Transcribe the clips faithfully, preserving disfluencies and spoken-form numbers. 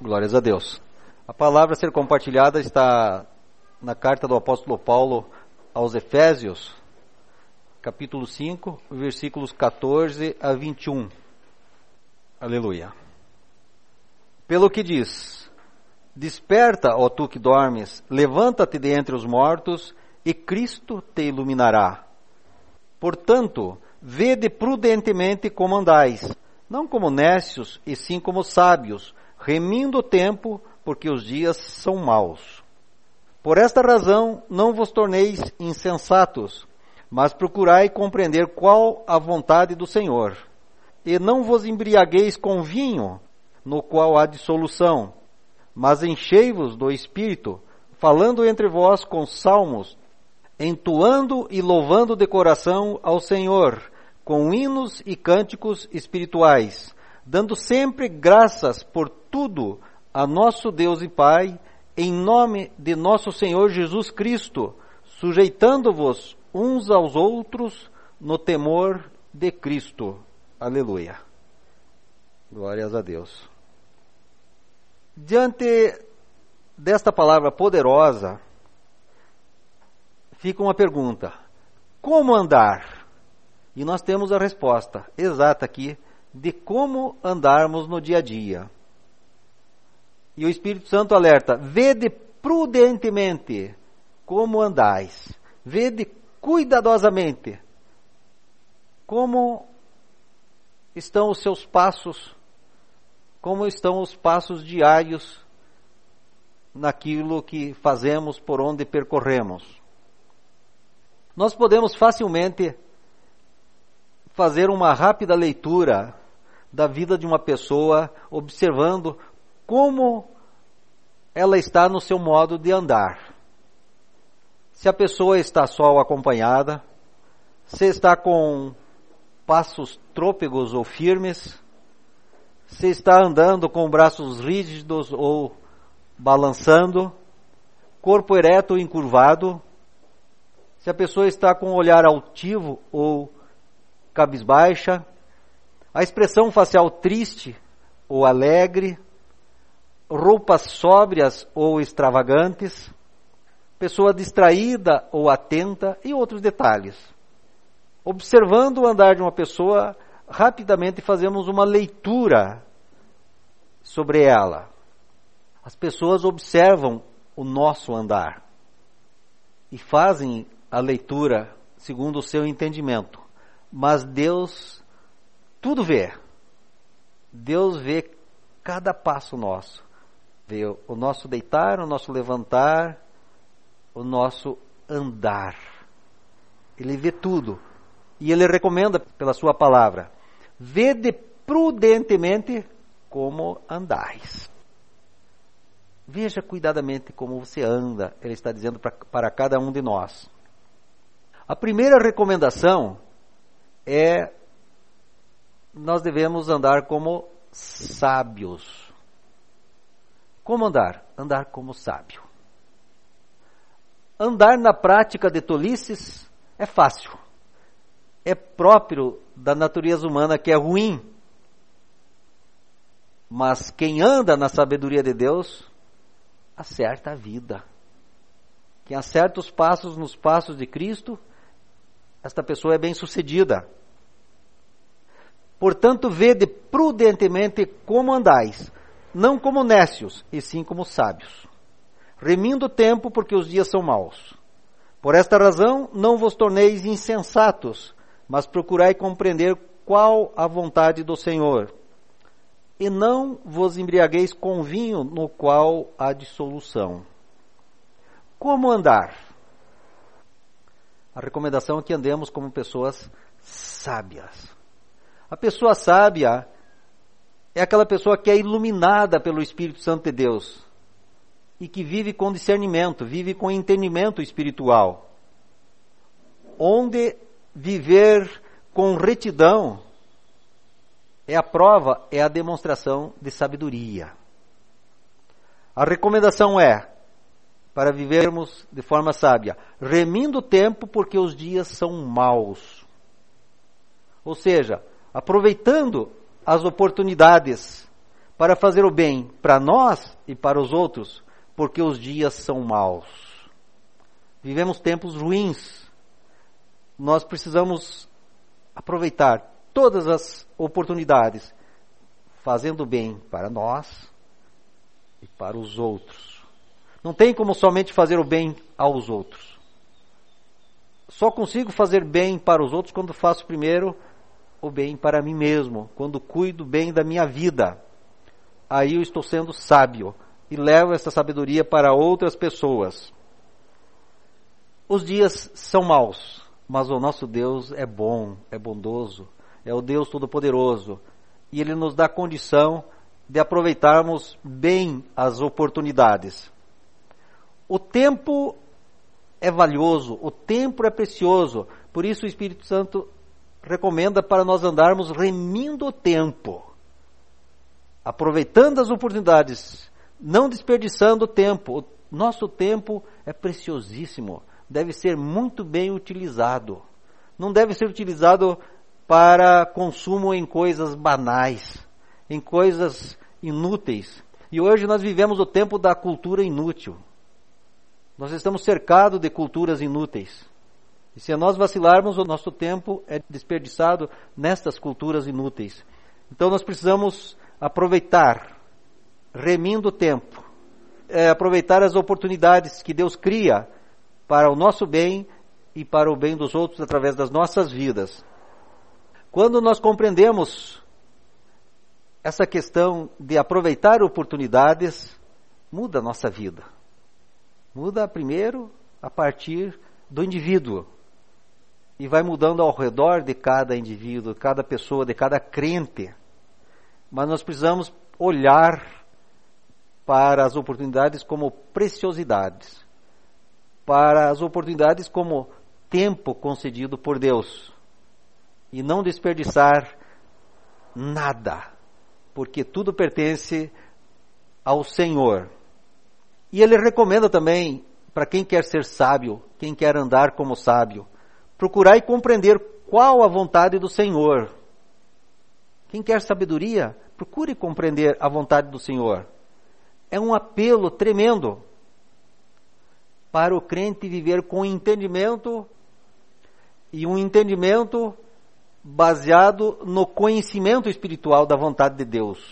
Glórias a Deus. A palavra a ser compartilhada está na carta do apóstolo Paulo aos Efésios, capítulo cinco, versículos catorze a vinte e um. Aleluia. Pelo que diz: Desperta, ó tu que dormes, levanta-te de entre os mortos, e Cristo te iluminará. Portanto, vede prudentemente como andais, não como necios, e sim como sábios, remindo o tempo, porque os dias são maus. Por esta razão, não vos torneis insensatos, mas procurai compreender qual a vontade do Senhor. E não vos embriagueis com vinho, no qual há dissolução, mas enchei-vos do Espírito, falando entre vós com salmos, entoando e louvando de coração ao Senhor, com hinos e cânticos espirituais, dando sempre graças por tudo a nosso Deus e Pai, em nome de nosso Senhor Jesus Cristo, sujeitando-vos uns aos outros no temor de Cristo. Aleluia. Glórias a Deus. Diante desta palavra poderosa, fica uma pergunta: como andar? E nós temos a resposta exata aqui de como andarmos no dia a dia. E o Espírito Santo alerta: vede prudentemente como andais, vede cuidadosamente como estão os seus passos, como estão os passos diários naquilo que fazemos, por onde percorremos. Nós podemos facilmente fazer uma rápida leitura da vida de uma pessoa, observando como ela está no seu modo de andar. Se a pessoa está só ou acompanhada, se está com passos trôpegos ou firmes, se está andando com braços rígidos ou balançando, corpo ereto ou encurvado, se a pessoa está com um olhar altivo ou cabisbaixa, a expressão facial triste ou alegre, roupas sóbrias ou extravagantes, pessoa distraída ou atenta e outros detalhes. Observando o andar de uma pessoa, rapidamente fazemos uma leitura sobre ela. As pessoas observam o nosso andar e fazem a leitura segundo o seu entendimento. Mas Deus tudo vê. Deus vê cada passo nosso. Vê o nosso deitar, o nosso levantar, o nosso andar. Ele vê tudo. E Ele recomenda pela sua palavra: vede prudentemente como andais. Veja cuidadamente como você anda, Ele está dizendo para, para cada um de nós. A primeira recomendação é: nós devemos andar como sábios. Como andar? Andar como sábio. Andar na prática de tolices é fácil. É próprio da natureza humana, que é ruim. Mas quem anda na sabedoria de Deus, acerta a vida. Quem acerta os passos nos passos de Cristo, esta pessoa é bem-sucedida. Portanto, vede prudentemente como andais, não como nécios, e sim como sábios, remindo o tempo, porque os dias são maus. Por esta razão, não vos torneis insensatos, mas procurai compreender qual a vontade do Senhor. E não vos embriagueis com vinho, no qual há dissolução. Como andar? A recomendação é que andemos como pessoas sábias. A pessoa sábia é aquela pessoa que é iluminada pelo Espírito Santo de Deus e que vive com discernimento, vive com entendimento espiritual. Onde viver com retidão é a prova, é a demonstração de sabedoria. A recomendação é, para vivermos de forma sábia, remindo o tempo, porque os dias são maus. Ou seja, aproveitando as oportunidades para fazer o bem para nós e para os outros, porque os dias são maus. Vivemos tempos ruins. Nós precisamos aproveitar todas as oportunidades, fazendo bem para nós e para os outros. Não tem como somente fazer o bem aos outros. Só consigo fazer bem para os outros quando faço primeiro o bem para mim mesmo, quando cuido bem da minha vida. Aí eu estou sendo sábio e levo essa sabedoria para outras pessoas. Os dias são maus, mas o nosso Deus é bom, é bondoso, é o Deus Todo-Poderoso, e Ele nos dá condição de aproveitarmos bem as oportunidades. O tempo é valioso, o tempo é precioso, por isso o Espírito Santo recomenda para nós andarmos remindo o tempo, aproveitando as oportunidades, não desperdiçando o tempo. O nosso tempo é preciosíssimo, deve ser muito bem utilizado. Não deve ser utilizado para consumo em coisas banais, em coisas inúteis. E hoje nós vivemos o tempo da cultura inútil. Nós estamos cercados de culturas inúteis. E se nós vacilarmos, o nosso tempo é desperdiçado nestas culturas inúteis. Então nós precisamos aproveitar, remindo o tempo, é, aproveitar as oportunidades que Deus cria para o nosso bem e para o bem dos outros através das nossas vidas. Quando nós compreendemos essa questão de aproveitar oportunidades, muda a nossa vida. Muda primeiro a partir do indivíduo e vai mudando ao redor de cada indivíduo, de cada pessoa, de cada crente. Mas nós precisamos olhar para as oportunidades como preciosidades, para as oportunidades como tempo concedido por Deus e não desperdiçar nada, porque tudo pertence ao Senhor. E Ele recomenda também, para quem quer ser sábio, quem quer andar como sábio, procurar e compreender qual a vontade do Senhor. Quem quer sabedoria, procure compreender a vontade do Senhor. É um apelo tremendo para o crente viver com entendimento, e um entendimento baseado no conhecimento espiritual da vontade de Deus.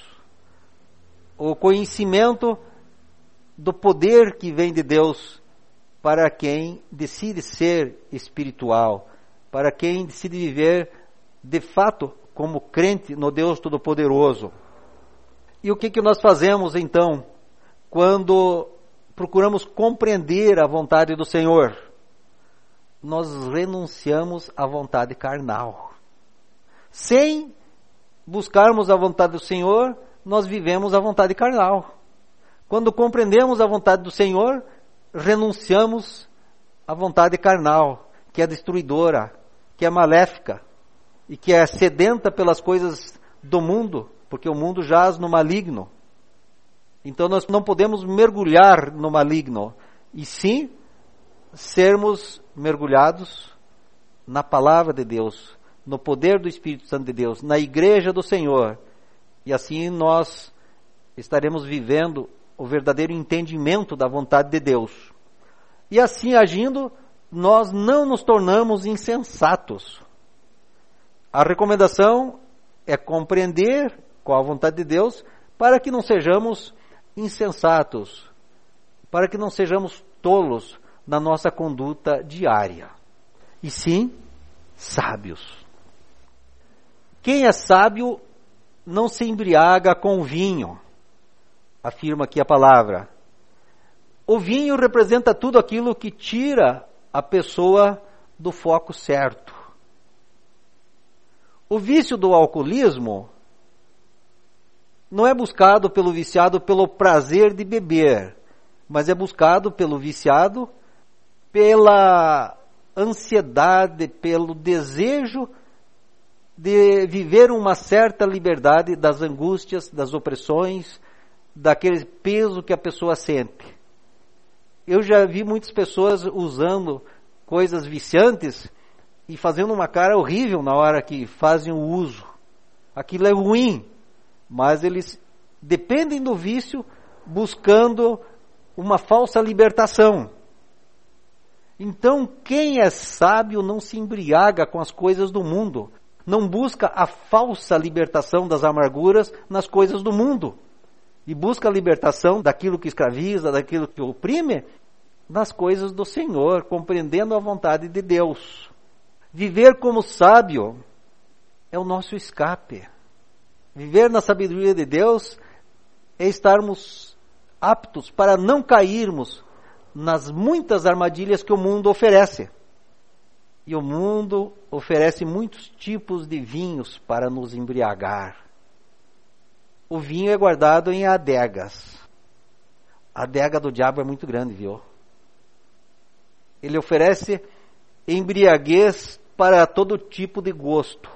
O conhecimento do poder que vem de Deus para quem decide ser espiritual, para quem decide viver de fato como crente no Deus Todo-Poderoso. E o que, que nós fazemos então quando procuramos compreender a vontade do Senhor? Nós renunciamos à vontade carnal. Sem buscarmos a vontade do Senhor, nós vivemos a vontade carnal. Quando compreendemos a vontade do Senhor, renunciamos à vontade carnal, que é destruidora, que é maléfica e que é sedenta pelas coisas do mundo, porque o mundo jaz no maligno. Então nós não podemos mergulhar no maligno, e sim sermos mergulhados na palavra de Deus, no poder do Espírito Santo de Deus, na igreja do Senhor. E assim nós estaremos vivendo o verdadeiro entendimento da vontade de Deus. E assim agindo, nós não nos tornamos insensatos. A recomendação é compreender qual a vontade de Deus, para que não sejamos insensatos, para que não sejamos tolos na nossa conduta diária, e sim sábios. Quem é sábio não se embriaga com vinho, afirma aqui a palavra. O vinho representa tudo aquilo que tira a pessoa do foco certo. O vício do alcoolismo não é buscado pelo viciado pelo prazer de beber, mas é buscado pelo viciado pela ansiedade, pelo desejo de viver uma certa liberdade das angústias, das opressões, daquele peso que a pessoa sente. Eu já vi muitas pessoas usando coisas viciantes e fazendo uma cara horrível na hora que fazem o uso. Aquilo é ruim, mas eles dependem do vício, buscando uma falsa libertação. Então, quem é sábio não se embriaga com as coisas do mundo, não busca a falsa libertação das amarguras nas coisas do mundo, e busca a libertação daquilo que escraviza, daquilo que oprime, nas coisas do Senhor, compreendendo a vontade de Deus. Viver como sábio é o nosso escape. Viver na sabedoria de Deus é estarmos aptos para não cairmos nas muitas armadilhas que o mundo oferece. E o mundo oferece muitos tipos de vinhos para nos embriagar. O vinho é guardado em adegas. A adega do diabo é muito grande, viu? Ele oferece embriaguez para todo tipo de gosto,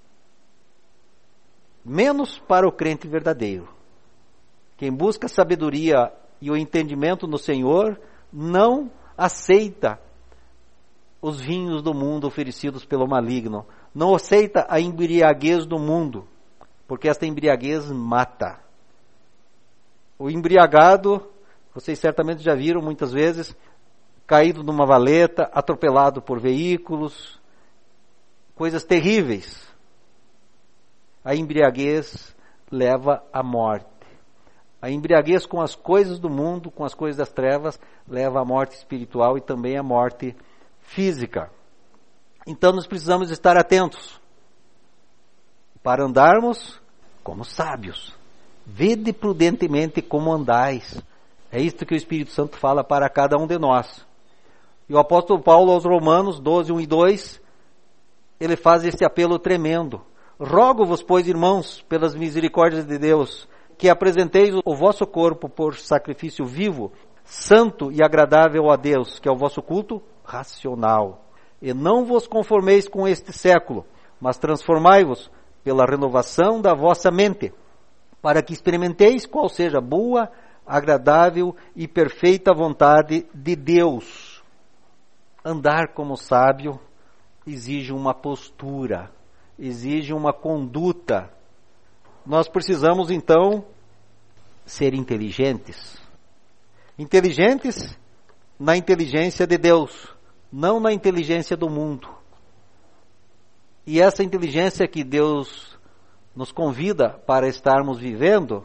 menos para o crente verdadeiro. Quem busca sabedoria e o entendimento no Senhor não aceita os vinhos do mundo oferecidos pelo maligno, não aceita a embriaguez do mundo, porque esta embriaguez mata. O embriagado, vocês certamente já viram muitas vezes, caído numa valeta, atropelado por veículos, coisas terríveis. A embriaguez leva à morte. A embriaguez com as coisas do mundo, com as coisas das trevas, leva à morte espiritual e também à morte física. Então nós precisamos estar atentos para andarmos como sábios. Vede prudentemente como andais. É isto que o Espírito Santo fala para cada um de nós. E o apóstolo Paulo aos Romanos doze, um e dois, ele faz esse apelo tremendo. Rogo-vos, pois, irmãos, pelas misericórdias de Deus, que apresenteis o vosso corpo por sacrifício vivo, santo e agradável a Deus, que é o vosso culto racional. E não vos conformeis com este século, mas transformai-vos pela renovação da vossa mente, para que experimenteis qual seja a boa, agradável e perfeita vontade de Deus. Andar como sábio exige uma postura, exige uma conduta. Nós precisamos, então, ser inteligentes. Inteligentes na inteligência de Deus, não na inteligência do mundo. E essa inteligência que Deus nos convida para estarmos vivendo,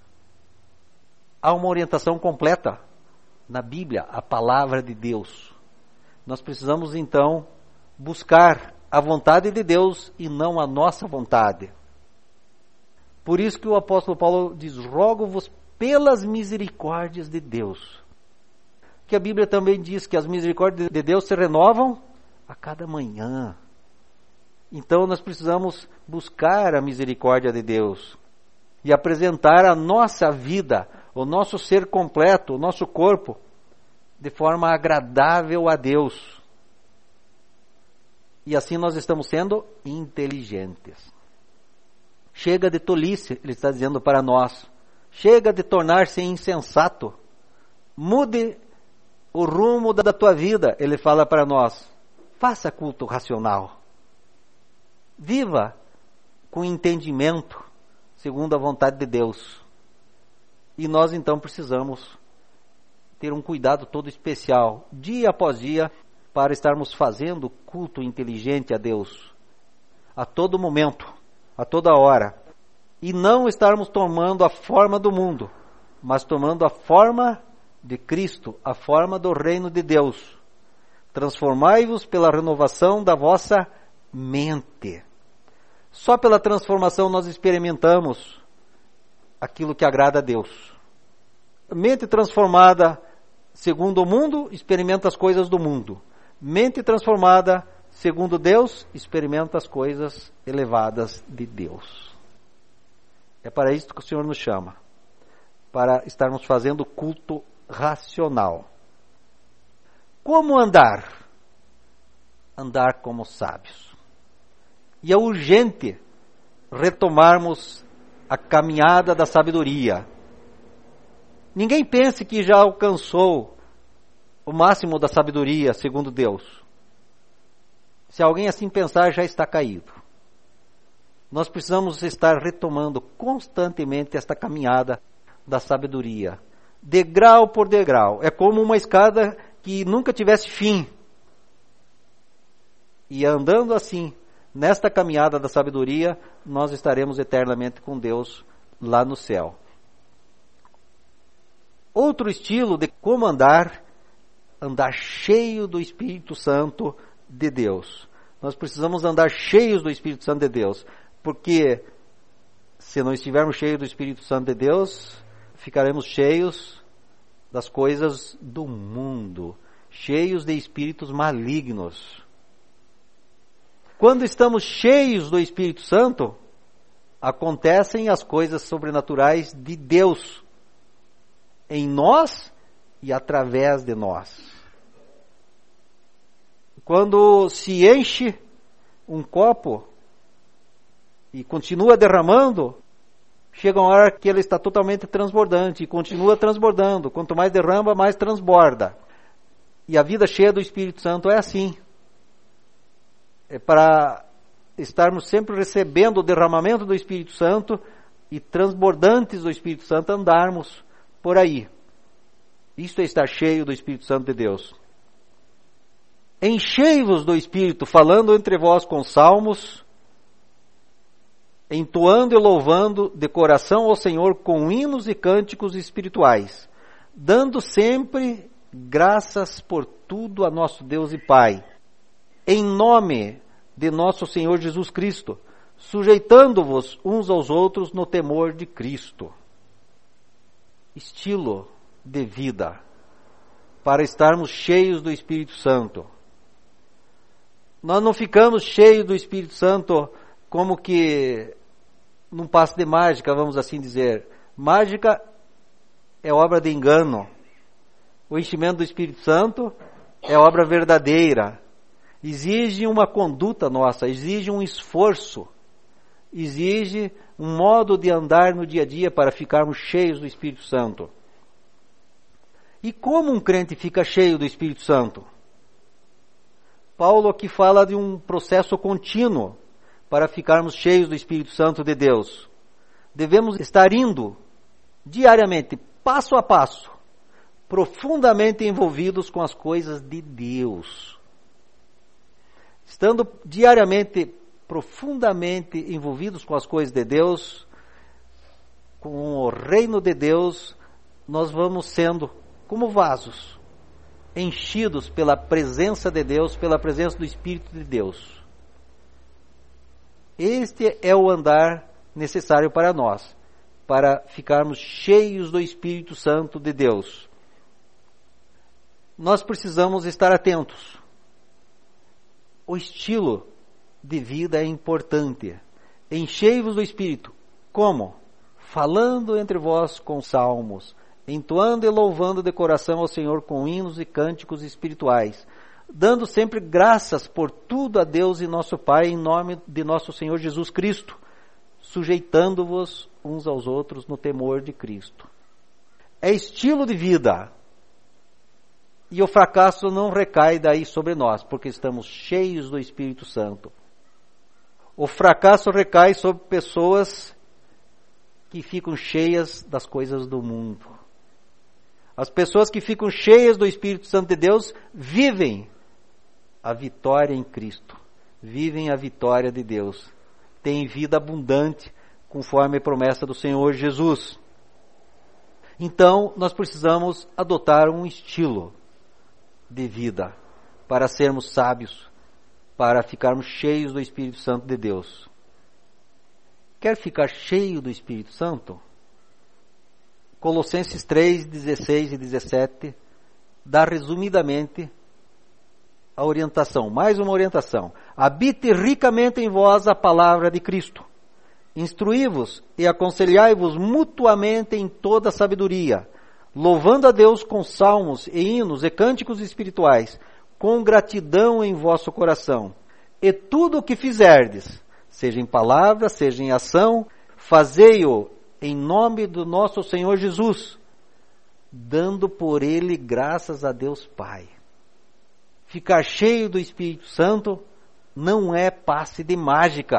há uma orientação completa na Bíblia, a palavra de Deus. Nós precisamos, então, buscar a vontade de Deus e não a nossa vontade. Por isso que o apóstolo Paulo diz, rogo-vos pelas misericórdias de Deus. Que a Bíblia também diz que as misericórdias de Deus se renovam a cada manhã. Então nós precisamos buscar a misericórdia de Deus e apresentar a nossa vida, o nosso ser completo, o nosso corpo, de forma agradável a Deus. E assim nós estamos sendo inteligentes. Chega de tolice, ele está dizendo para nós. Chega de tornar-se insensato. Mude o rumo da tua vida, ele fala para nós. Faça culto racional. Viva com entendimento, segundo a vontade de Deus. E nós então precisamos ter um cuidado todo especial, dia após dia, para estarmos fazendo culto inteligente a Deus, a todo momento, a toda hora, e não estarmos tomando a forma do mundo, mas tomando a forma de Cristo, a forma do reino de Deus. Transformai-vos pela renovação da vossa mente. Só pela transformação nós experimentamos aquilo que agrada a Deus. Mente transformada segundo o mundo, experimenta as coisas do mundo. Mente transformada segundo Deus, experimenta as coisas elevadas de Deus. É para isso que o Senhor nos chama, para estarmos fazendo culto racional. Como andar? Andar como sábios. E é urgente retomarmos a caminhada da sabedoria. Ninguém pense que já alcançou o máximo da sabedoria, segundo Deus. Se alguém assim pensar, já está caído. Nós precisamos estar retomando constantemente esta caminhada da sabedoria, degrau por degrau. É como uma escada que nunca tivesse fim. E andando assim, nesta caminhada da sabedoria, nós estaremos eternamente com Deus lá no céu. Outro estilo de como andar, andar cheio do Espírito Santo de Deus. Nós precisamos andar cheios do Espírito Santo de Deus, porque se não estivermos cheios do Espírito Santo de Deus, ficaremos cheios das coisas do mundo, cheios de espíritos malignos. Quando estamos cheios do Espírito Santo, acontecem as coisas sobrenaturais de Deus em nós e através de nós. Quando se enche um copo e continua derramando, chega uma hora que ele está totalmente transbordante e continua transbordando. Quanto mais derrama, mais transborda. E a vida cheia do Espírito Santo é assim. É para estarmos sempre recebendo o derramamento do Espírito Santo e transbordantes do Espírito Santo andarmos por aí. Isto é estar cheio do Espírito Santo de Deus. Enchei-vos do Espírito, falando entre vós com salmos, entoando e louvando de coração ao Senhor com hinos e cânticos espirituais, dando sempre graças por tudo a nosso Deus e Pai, em nome de nosso Senhor Jesus Cristo, sujeitando-vos uns aos outros no temor de Cristo. Estilo de vida para estarmos cheios do Espírito Santo. Nós não ficamos cheios do Espírito Santo como que num passe de mágica, vamos assim dizer. Mágica é obra de engano. O enchimento do Espírito Santo é obra verdadeira. Exige uma conduta nossa, exige um esforço, exige um modo de andar no dia a dia para ficarmos cheios do Espírito Santo. E como um crente fica cheio do Espírito Santo? Paulo aqui fala de um processo contínuo para ficarmos cheios do Espírito Santo de Deus. Devemos estar indo diariamente, passo a passo, profundamente envolvidos com as coisas de Deus. Estando diariamente, profundamente envolvidos com as coisas de Deus, com o reino de Deus, nós vamos sendo como vasos, enchidos pela presença de Deus, pela presença do Espírito de Deus. Este é o andar necessário para nós, para ficarmos cheios do Espírito Santo de Deus. Nós precisamos estar atentos. O estilo de vida é importante. Enchei-vos do Espírito. Como? Falando entre vós com salmos, entoando e louvando de coração ao Senhor com hinos e cânticos espirituais, dando sempre graças por tudo a Deus e nosso Pai, em nome de nosso Senhor Jesus Cristo, sujeitando-vos uns aos outros no temor de Cristo. É estilo de vida. E o fracasso não recai daí sobre nós, porque estamos cheios do Espírito Santo. O fracasso recai sobre pessoas que ficam cheias das coisas do mundo. As pessoas que ficam cheias do Espírito Santo de Deus vivem a vitória em Cristo. Vivem a vitória de Deus. Têm vida abundante, conforme a promessa do Senhor Jesus. Então, nós precisamos adotar um estilo de vida para sermos sábios, para ficarmos cheios do Espírito Santo de Deus. Quer ficar cheio do Espírito Santo? Colossenses três, dezesseis e dezessete dá resumidamente a orientação, mais uma orientação. Habite ricamente em vós a palavra de Cristo. Instruí-vos e aconselhai-vos mutuamente em toda a sabedoria, louvando a Deus com salmos e hinos e cânticos espirituais, com gratidão em vosso coração. E tudo o que fizerdes, seja em palavra, seja em ação, fazei-o em nome do nosso Senhor Jesus, dando por ele graças a Deus Pai. Ficar cheio do Espírito Santo não é passe de mágica,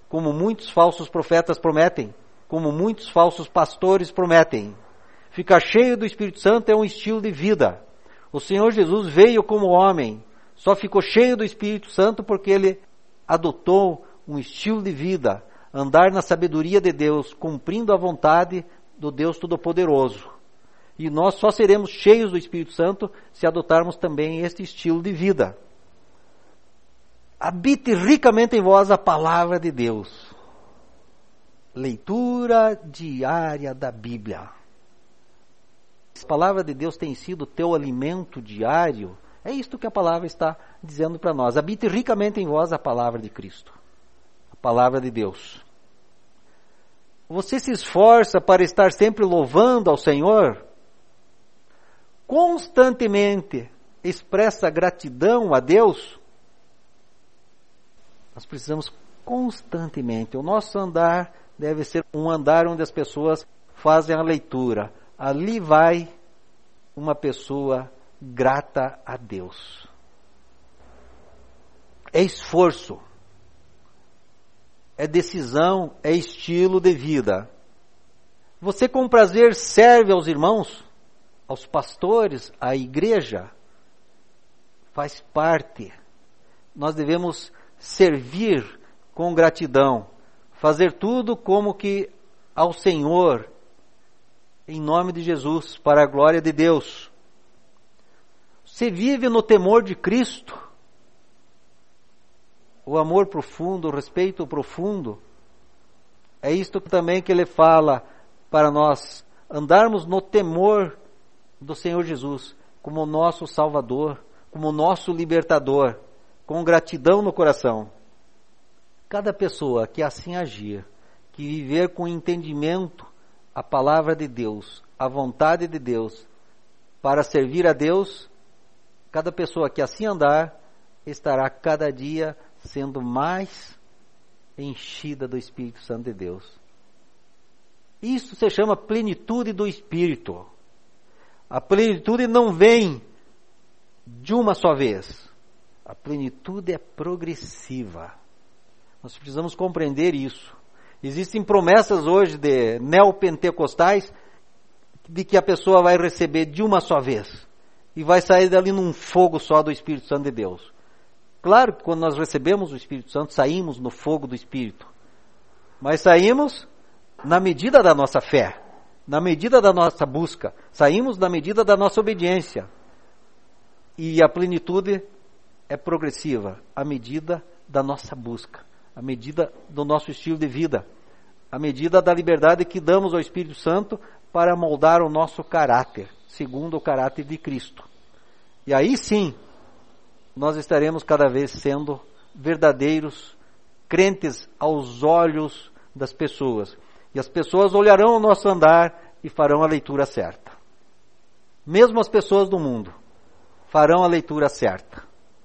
como muitos falsos profetas prometem, como muitos falsos pastores prometem. Ficar cheio do Espírito Santo é um estilo de vida. O Senhor Jesus veio como homem, só ficou cheio do Espírito Santo porque ele adotou um estilo de vida, andar na sabedoria de Deus, cumprindo a vontade do Deus Todo-Poderoso. E nós só seremos cheios do Espírito Santo se adotarmos também este estilo de vida. Habite ricamente em vós a palavra de Deus. Leitura diária da Bíblia. A palavra de Deus tem sido teu alimento diário. É isto que a palavra está dizendo para nós. Habite ricamente em vós a palavra de Cristo. A palavra de Deus. Você se esforça para estar sempre louvando ao Senhor? Constantemente expressa gratidão a Deus? Nós precisamos constantemente. O nosso andar deve ser um andar onde as pessoas fazem a leitura. Ali vai uma pessoa grata a Deus. É esforço, é decisão, é estilo de vida. Você com prazer serve aos irmãos, aos pastores, à igreja? Faz parte. Nós devemos servir com gratidão, fazer tudo como que ao Senhor, em nome de Jesus, para a glória de Deus. Você vive no temor de Cristo, o amor profundo, o respeito profundo. É isto também que ele fala para nós, andarmos no temor do Senhor Jesus, como nosso Salvador, como nosso libertador, com gratidão no coração. Cada pessoa que assim agir, que viver com entendimento a palavra de Deus, a vontade de Deus, para servir a Deus, cada pessoa que assim andar, estará cada dia sendo mais enchida do Espírito Santo de Deus. Isso se chama plenitude do Espírito. A plenitude não vem de uma só vez. A plenitude é progressiva. Nós precisamos compreender isso. Existem promessas hoje de neopentecostais de que a pessoa vai receber de uma só vez e vai sair dali num fogo só do Espírito Santo de Deus. Claro que quando nós recebemos o Espírito Santo, saímos no fogo do Espírito. Mas saímos na medida da nossa fé, na medida da nossa busca. Saímos na medida da nossa obediência. E a plenitude é progressiva, à medida da nossa busca, à medida do nosso estilo de vida, à medida da liberdade que damos ao Espírito Santo para moldar o nosso caráter, segundo o caráter de Cristo. E aí sim, nós estaremos cada vez sendo verdadeiros crentes aos olhos das pessoas. E as pessoas olharão o nosso andar e farão a leitura certa. Mesmo as pessoas do mundo farão a leitura certa.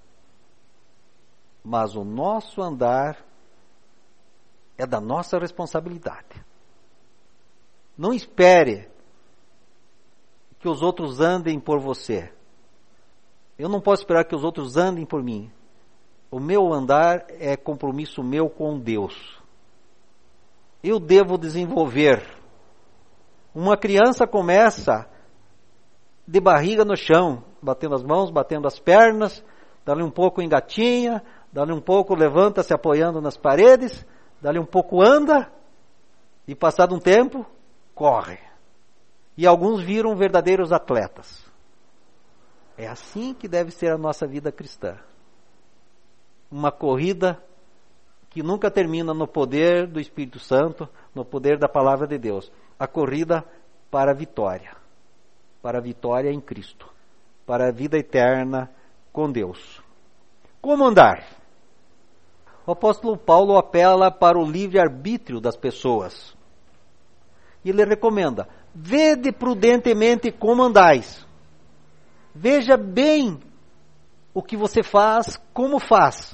Mas o nosso andar é da nossa responsabilidade. Não espere que os outros andem por você. Eu não posso esperar que os outros andem por mim. O meu andar é compromisso meu com Deus. Eu devo desenvolver. Uma criança começa de barriga no chão, batendo as mãos, batendo as pernas, dali um pouco engatinha, dali um pouco levanta se apoiando nas paredes, dali um pouco anda, e passado um tempo, corre. E alguns viram verdadeiros atletas. É assim que deve ser a nossa vida cristã. Uma corrida que nunca termina no poder do Espírito Santo, no poder da palavra de Deus. A corrida para a vitória. Para a vitória em Cristo. Para a vida eterna com Deus. Como andar? O apóstolo Paulo apela para o livre-arbítrio das pessoas. E ele recomenda: vede prudentemente como andais. Veja bem o que você faz, como faz.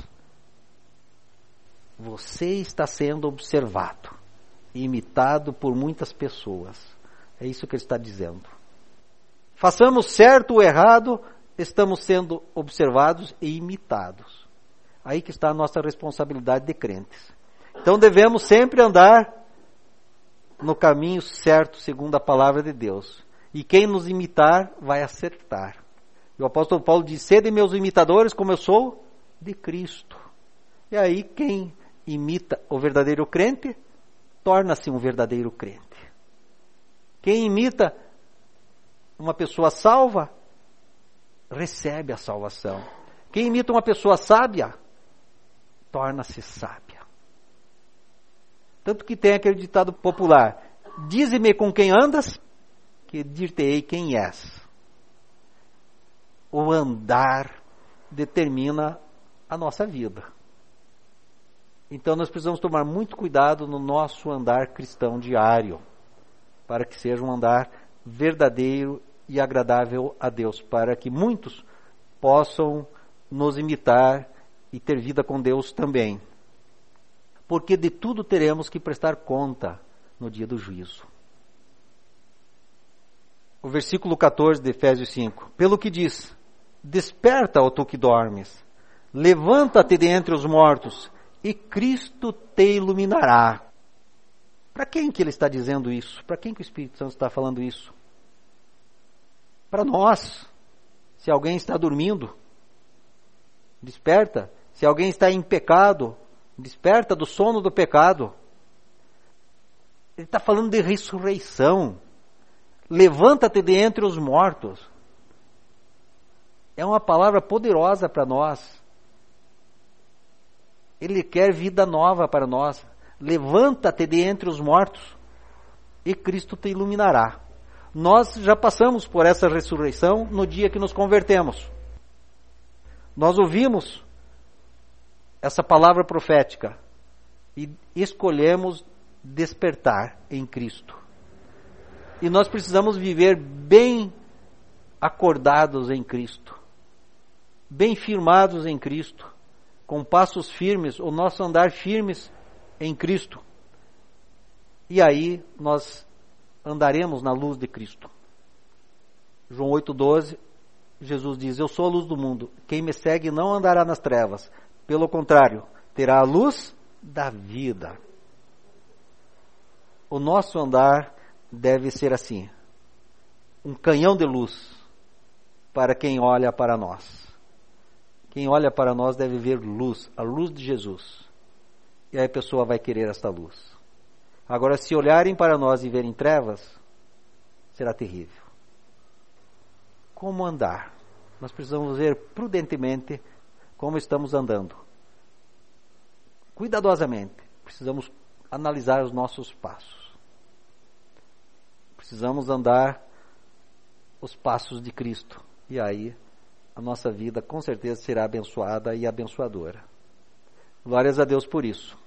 Você está sendo observado e imitado por muitas pessoas. É isso que ele está dizendo. Façamos certo ou errado, estamos sendo observados e imitados. Aí que está a nossa responsabilidade de crentes. Então devemos sempre andar no caminho certo, segundo a palavra de Deus. E quem nos imitar vai acertar. E o apóstolo Paulo diz: sede meus imitadores, como eu sou de Cristo. E aí quem imita o verdadeiro crente, torna-se um verdadeiro crente. Quem imita uma pessoa salva, recebe a salvação. Quem imita uma pessoa sábia, torna-se sábia. Tanto que tem aquele ditado popular: dize-me com quem andas, que dir-te-ei quem és. O andar determina a nossa vida. Então nós precisamos tomar muito cuidado no nosso andar cristão diário, para que seja um andar verdadeiro e agradável a Deus, para que muitos possam nos imitar e ter vida com Deus também. Porque de tudo teremos que prestar conta no dia do juízo. O versículo catorze de Efésios cinco. Pelo que diz: desperta, ó tu que dormes, levanta-te de entre os mortos, e Cristo te iluminará. Para quem que ele está dizendo isso? Para quem que o Espírito Santo está falando isso? Para nós. Se alguém está dormindo, desperta. Se alguém está em pecado, desperta do sono do pecado. Ele está falando de ressurreição. Levanta-te de entre os mortos. É uma palavra poderosa para nós. Ele quer vida nova para nós. Levanta-te de entre os mortos e Cristo te iluminará. Nós já passamos por essa ressurreição no dia que nos convertemos. Nós ouvimos essa palavra profética e escolhemos despertar em Cristo. E nós precisamos viver bem acordados em Cristo, bem firmados em Cristo, com passos firmes, o nosso andar firmes em Cristo. E aí nós andaremos na luz de Cristo. João oito, doze, Jesus diz: eu sou a luz do mundo, quem me segue não andará nas trevas, pelo contrário, terá a luz da vida. O nosso andar deve ser assim, um canhão de luz para quem olha para nós. Quem olha para nós deve ver luz, a luz de Jesus. E aí a pessoa vai querer esta luz. Agora, se olharem para nós e verem trevas, será terrível. Como andar? Nós precisamos ver prudentemente como estamos andando. Cuidadosamente. Precisamos analisar os nossos passos. Precisamos andar os passos de Cristo. E aí a nossa vida com certeza será abençoada e abençoadora. Glórias a Deus por isso.